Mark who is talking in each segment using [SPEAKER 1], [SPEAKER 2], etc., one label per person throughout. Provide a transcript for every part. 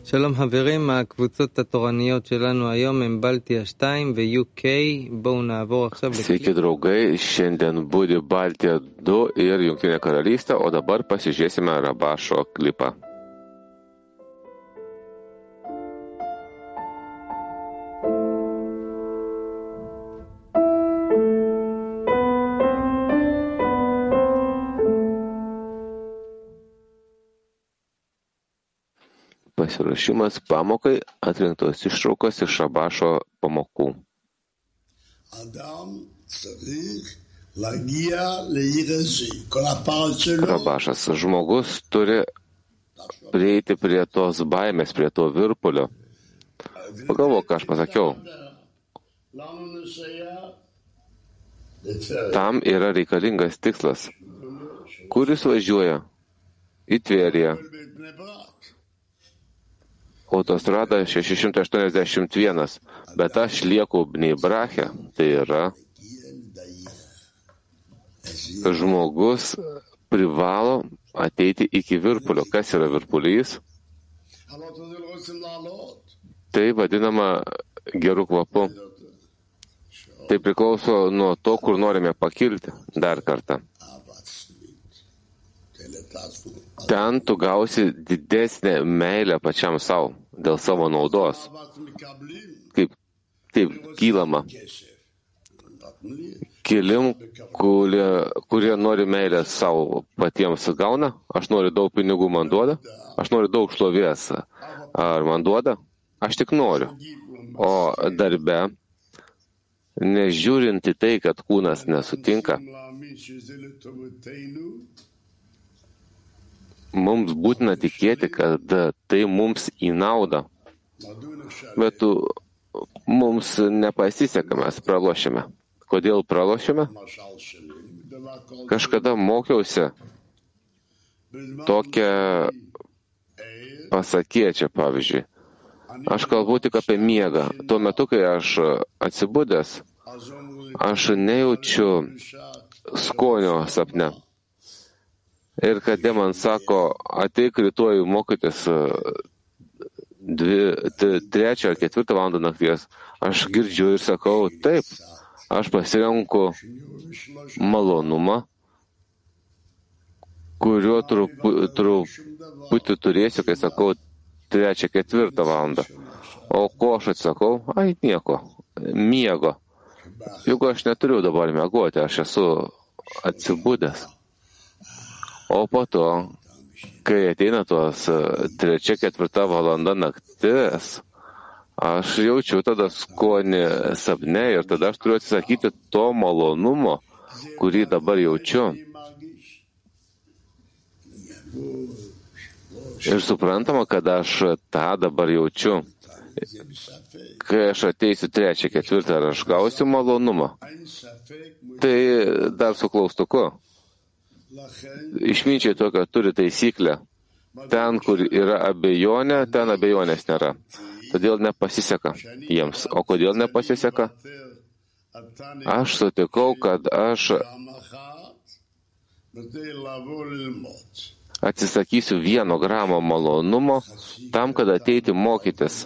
[SPEAKER 1] שלום חברים, הקבוצות התורניות שלנו היום הם בלטיה 2 ו-UK. בואו נעבור עכשיו
[SPEAKER 2] Sveiki draugai, šiandien būdi Baltija 2 ir Jungtinė karalystė, o dabar pasižiūrėsime Rabašo klipą. Pasiruošimas pamokai, atrinktos ištraukos iš Rabašo pamokų. Rabašas, žmogus turi prieiti prie tos baimės, prie to virpulio. Pagalvok, ką aš pasakiau. Tam yra reikalingas tikslas. Kuris važiuoja? Į Tveriją. Autostrada 681, bet aš lieku Bnei Brache, tai yra žmogus privalo ateiti iki virpulio. Kas yra virpulys? Tai vadinama gerų kvapu. Tai priklauso nuo to, kur norime pakilti. Dar kartą. Ten tu gausi didesnę meilę pačiam savo, dėl savo naudos. Kaip kylama. Kilim, kurie nori meilę savo patiems gauna. Aš noriu daug pinigų, man duoda. Aš noriu daug šlovės. Ar man duoda? Aš tik noriu. O darbe, nežiūrint į tai, kad kūnas nesutinka, mums būtina tikėti, kad tai mums į naudą. Bet mums nepasiseka, mes pralošime. Kodėl pralošime? Kažkada mokiausi tokią pasakyčią, pavyzdžiui. Aš kalbu tik apie miegą. Tuo metu, kai aš atsibudęs, aš nejaučiu skonio sapne. Ir kad jie man sako, ateik rytoj mokytis 3 ar 4 valandą nakties, aš girdžiu ir sakau, taip, aš pasirenku malonumą, kurio truputį turėsiu, kai sakau 3-4 valandą. O ko aš atsakau? Ai, nieko, miego. Juk aš neturiu dabar miegoti, aš esu atsibudęs. O po to, kai ateina tos 3-4 valanda naktis, aš jaučiu tada skonį sapne ir tada aš turiu atsisakyti to malonumo, kurį dabar jaučiu. Ir suprantama, kad aš tą dabar jaučiu. Kai aš ateisiu 3-4, ar aš gausiu malonumą? Tai dar su klaustuku. Išminčiai tokia turi taisyklę. Ten, kur yra abejonė, ten abejonės nėra. Todėl nepasiseka jiems. O kodėl nepasiseka? Aš sutikau, kad aš atsisakysiu 1 gramo malonumo tam, kad ateiti mokytis.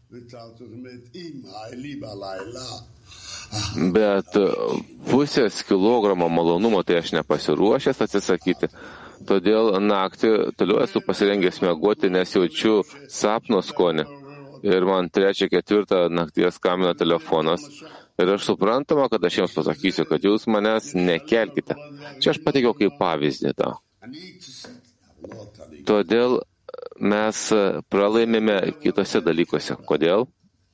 [SPEAKER 2] Bet 0,5 kilogramo malonumo tai aš nepasiruošęs atsisakyti. Todėl naktį toliau esu pasirengęs miegoti, nes jaučiu sapno skonį. Ir man 3-4 nakties skambina telefonas. Ir aš suprantama, kad aš jiems pasakysiu, kad jūs manęs nekelkite. Čia aš pateikiau kaip pavyzdį tą. Todėl mes pralaimime kitose dalykuose. Kodėl?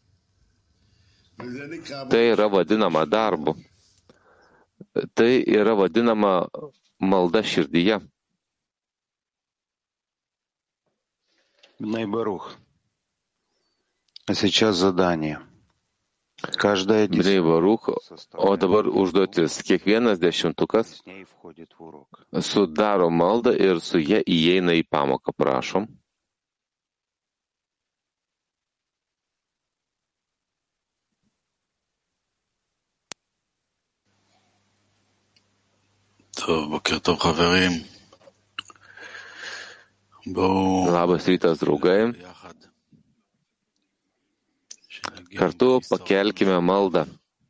[SPEAKER 2] Tai yra vadinama darbu. Tai yra vadinama malda širdyje.
[SPEAKER 3] Бней Барух. А сейчас задание. Каждая
[SPEAKER 2] Bnei Baruch, o dabar užduotis. Kiekvienas 10-ukas sudaro maldą ir su ja įeina į pamoką. Prašom.
[SPEAKER 4] טוב, בוקר טוב חברים.
[SPEAKER 2] Labas rytas, draugai. Kartu pakelkime maldą.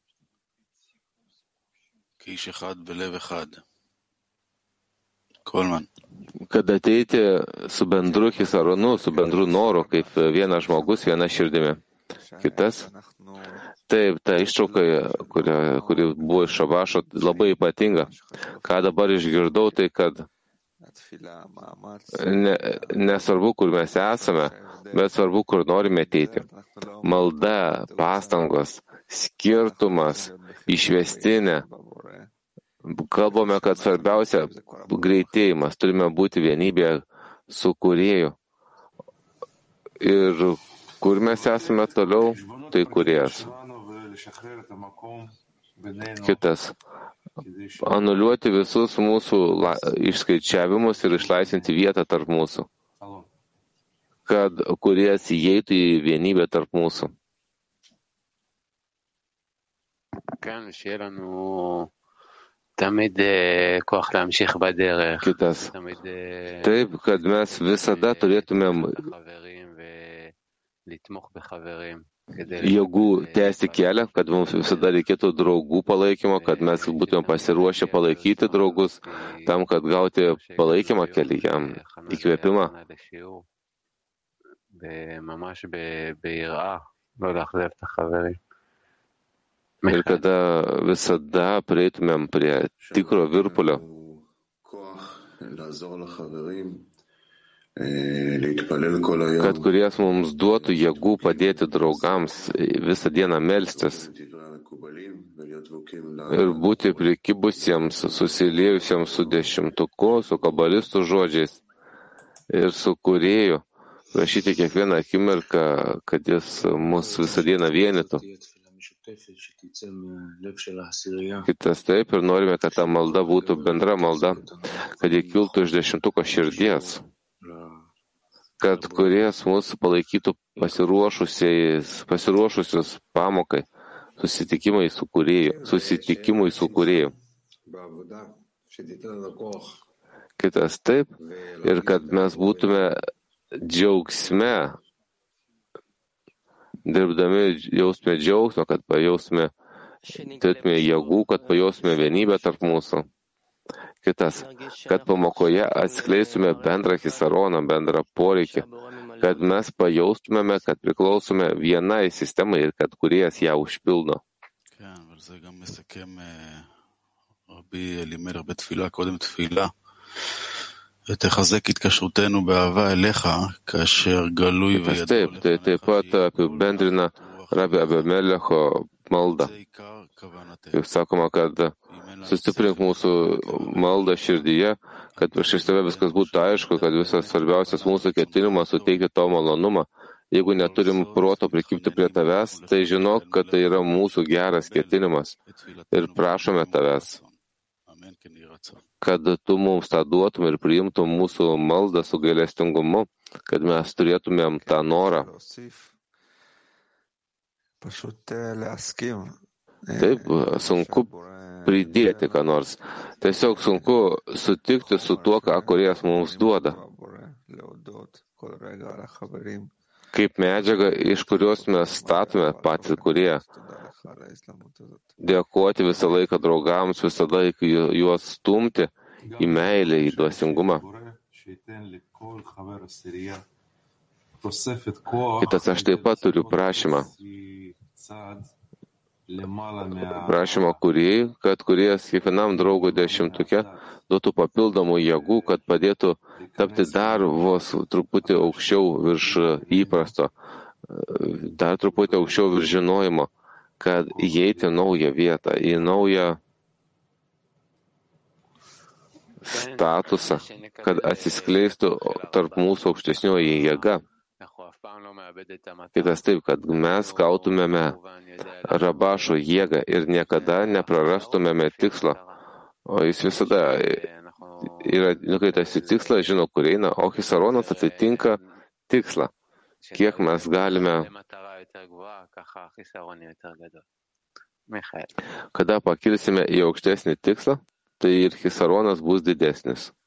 [SPEAKER 2] Kad ateiti su bendru Hisaronu, su bendru noru, kaip vienas žmogus, viena širdimi. Kitas. Taip, ta ištrauka, kuri buvo iš Šabašo, labai ypatinga. Ką dabar išgirdau, tai kad nesvarbu, kur mes esame, bet svarbu, kur norime ateiti. Malda, pastangos, skirtumas, išvestinė. Kalbame, kad svarbiausia greitėjimas, turime būti vienybėje su Kūrėju. Ir kur mes esame toliau, tai Kūrėjas. Kitas. Anuliuoti visus mūsų išskaičiavimus ir išlaisvinti vietą tarp mūsų. Kad Kūrėjas įeitų į vienybę tarp mūsų. Kitas. Taip, kad mes visada turėtumėm jėgų tęsti kelią, kad mums visada reikėtų draugų palaikymo, kad mes būtume pasiruošę palaikyti draugus, tam, kad gauti palaikymą kelyje, įkvėpimą. Ir kada visada prieitumėm prie tikro virpulio, kad Kūrėjas mums duotų jėgų padėti draugams visą dieną melstis ir būti prikibusiems, susiliejusiems su dešimtuku, su kabalistų žodžiais ir su Kūrėju, prašyti kiekvieną akimirką, kad jis mus visą dieną vienytų. Kitas taip ir norime, kad ta malda būtų bendra malda, kad jie kiltų iš dešimtuko širdies, kad Kūrėjas mūsų palaikytų pasiruošusius pamokai, susitikimui su Kūrėju. Kitas taip ir kad mes būtume džiaugsme, dirbdami jausime džiaugsmą, kad pajausime, turėtume jėgų, kad pajausime vienybę tarp mūsų. Kitas, kad pamokoje atskleistume bendrą Hisaroną, bendrą poreikį, kad mes pajaustumėme, kad priklausome vienai sistemai ir kad Kūrėjas ją užpildo.
[SPEAKER 4] ותחזק התקשרותנו באהבה אליך, כאשר גלוי וידוע לך.
[SPEAKER 2] Taip pat apibendrina Rabi Abimelecho maldą. Kaip sakoma, kad sustiprink mūsų maldą širdyje, kad prieš tave viskas būtų aišku, kad visas svarbiausias mūsų ketinimas suteikti tau malonumą. Jeigu neturim proto prikibti prie tavęs, tai žinok, kad tai yra mūsų geras ketinimas. Ir prašome tavęs, kad tu mums tą duotum ir priimtum mūsų maldą su gailestingumu, kad mes turėtumėm tą norą. Taip, sunku pridėti ką nors. Tiesiog sunku sutikti su tuo, ką Kūrėjas mums duoda. Kaip medžiaga, iš kurios mes statome patį Kūrėją. Dėkoti visą laiką draugams, visą laiką juos stumti į meilę, į dvasingumą. Kitas, aš taip pat turiu prašymą. Prašymą Kūrėjui, kad Kūrėjas kiekvienam draugui dešimtuke duotų papildomų jėgų, kad padėtų tapti dar vos truputį aukščiau virš įprasto, dar truputį aukščiau virš žinojimo, kad įeiti naują vietą, į naują statusą, kad atsiskleistų tarp mūsų aukštesnioji jėga. Kitas taip, kad mes gautumėme Rabašo jėgą ir niekada neprarastumėme tikslo. O jis visada yra nukreiptas į tikslą, žino, kur eina, o Hisaronas atitinka tikslą. Kiek mes galime, kada pakilsime į aukštesnį tikslą, tai ir Hisaronas bus didesnis.